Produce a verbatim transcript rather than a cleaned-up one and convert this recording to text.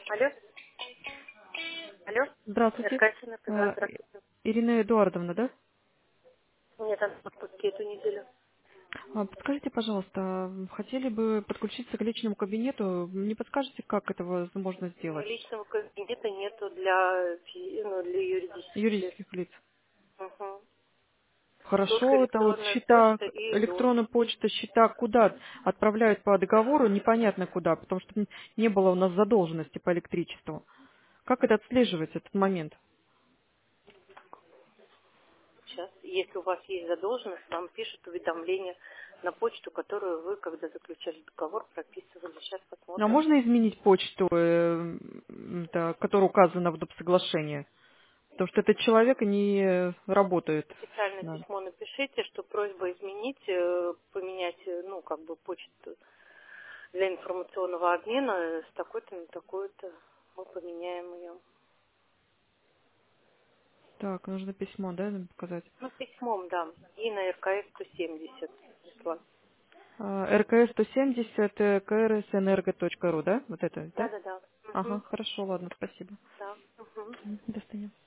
Алло, алло, Здравствуйте. Эркасина, да, Э, здравствуйте. Ирина Эдуардовна, да? Нет, там в отпуске эту неделю. А, Подскажите, пожалуйста, хотели бы подключиться к личному кабинету. Не подскажете, как это возможно Ну, сделать? личного кабинета нету для, фи- ну, для юридических лиц. Юридических лиц. Угу. Только Хорошо, это вот электронная счета, почта и ДОС. электронная почта, счета куда отправляют по договору, непонятно куда, потому что не было у нас задолженности по электричеству. Как это отслеживать, этот момент? Сейчас, если у вас есть задолженность, вам пишут уведомление на почту, которую вы, когда заключали договор, прописывали. Сейчас Ну, а посмотрим. можно изменить почту, э, м, да, которая указана в доп. Соглашении? Потому что этот человек не работает. Официальное Да. письмо напишите, что просьба изменить, э, поменять, э, ну, как бы почту для информационного обмена э, с такой-то на такую-то. Мы поменяем ее. Так, нужно письмо, да, нам показать? Ну, письмом, да. И на РКС сто семьдесят. прислать. эр ка эс сто семьдесят, крснэнерго точка ру, да? Вот это, Да, да? да, да. Ага, Угу. хорошо, ладно, спасибо. Да. Угу. М, До свидания.